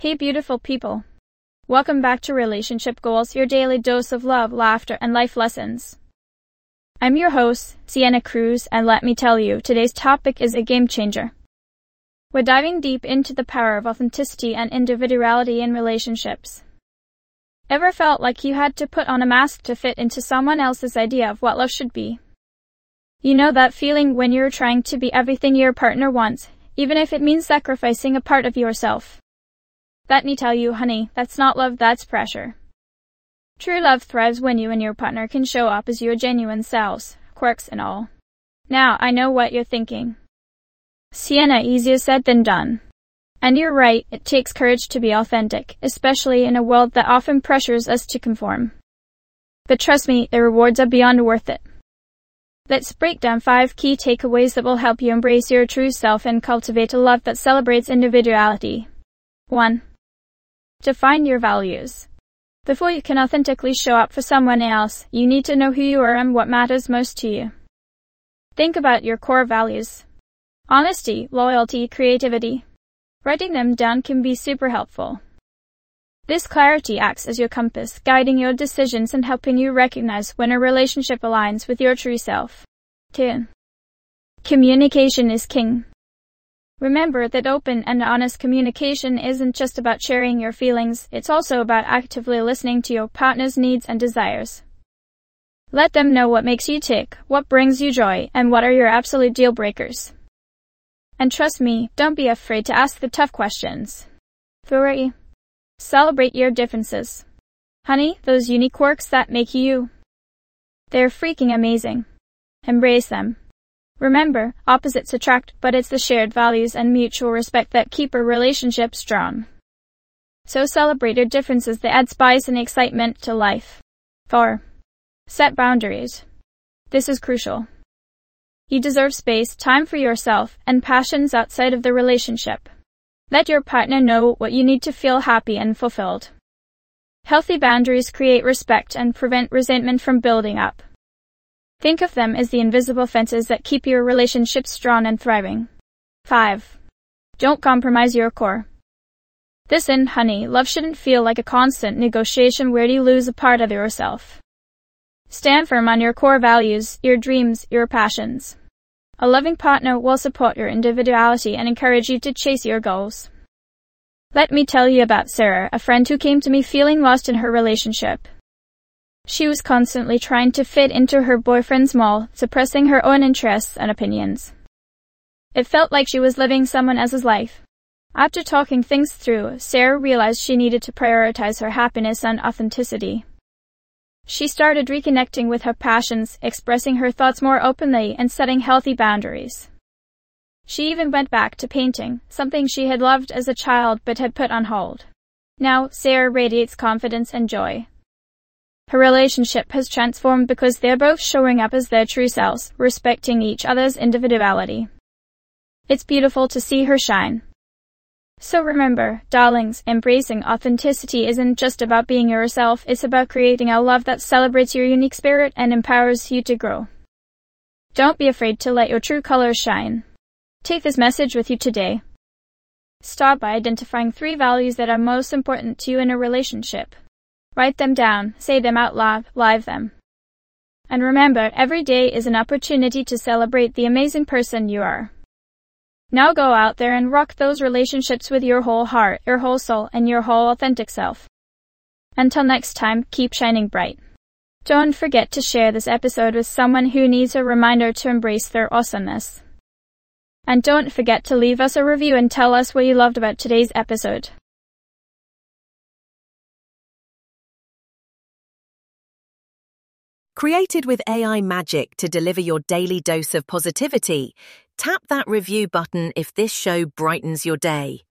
Hey beautiful people. Welcome back to Relationship Goals, your daily dose of love, laughter, and life lessons. I'm your host, Sienna Cruz, and let me tell you, today's topic is a game changer. We're diving deep into the power of authenticity and individuality in relationships. Ever felt like you had to put on a mask to fit into someone else's idea of what love should be? You know that feeling when you're trying to be everything your partner wants, even if it means sacrificing a part of yourself. Let me tell you, honey, that's not love, that's pressure. True love thrives when you and your partner can show up as your genuine selves, quirks and all. Now, I know what you're thinking. Sienna, easier said than done. And you're right, it takes courage to be authentic, especially in a world that often pressures us to conform. But trust me, the rewards are beyond worth it. Let's break down 5 key takeaways that will help you embrace your true self and cultivate a love that celebrates individuality. 1. Define your values. Before you can authentically show up for someone else, you need to know who you are and what matters most to you. Think about your core values. Honesty, loyalty, creativity. Writing them down can be super helpful. This clarity acts as your compass, guiding your decisions and helping you recognize when a relationship aligns with your true self. 2. Communication is king. Remember that open and honest communication isn't just about sharing your feelings, it's also about actively listening to your partner's needs and desires. Let them know what makes you tick, what brings you joy, and what are your absolute deal breakers. And trust me, don't be afraid to ask the tough questions. 3. Celebrate your differences. Honey, those unique quirks that make you. They're freaking amazing. Embrace them. Remember, opposites attract, but it's the shared values and mutual respect that keep a relationship strong. So celebrate your differences that add spice and excitement to life. 4. Set boundaries. This is crucial. You deserve space, time for yourself, and passions outside of the relationship. Let your partner know what you need to feel happy and fulfilled. Healthy boundaries create respect and prevent resentment from building up. Think of them as the invisible fences that keep your relationship strong and thriving. 5. Don't compromise your core. Listen, honey, love shouldn't feel like a constant negotiation where you lose a part of yourself. Stand firm on your core values, your dreams, your passions. A loving partner will support your individuality and encourage you to chase your goals. Let me tell you about Sarah, a friend who came to me feeling lost in her relationship. She was constantly trying to fit into her boyfriend's mold, suppressing her own interests and opinions. It felt like she was living someone else's life. After talking things through, Sarah realized she needed to prioritize her happiness and authenticity. She started reconnecting with her passions, expressing her thoughts more openly, and setting healthy boundaries. She even went back to painting, something she had loved as a child but had put on hold. Now, Sarah radiates confidence and joy. Her relationship has transformed because they're both showing up as their true selves, respecting each other's individuality. It's beautiful to see her shine. So remember, darlings, embracing authenticity isn't just about being yourself, it's about creating a love that celebrates your unique spirit and empowers you to grow. Don't be afraid to let your true colors shine. Take this message with you today. Start by identifying 3 values that are most important to you in a relationship. Write them down, say them out loud, live them. And remember, every day is an opportunity to celebrate the amazing person you are. Now go out there and rock those relationships with your whole heart, your whole soul, and your whole authentic self. Until next time, keep shining bright. Don't forget to share this episode with someone who needs a reminder to embrace their awesomeness. And don't forget to leave us a review and tell us what you loved about today's episode. Created with AI magic to deliver your daily dose of positivity, tap that review button if this show brightens your day.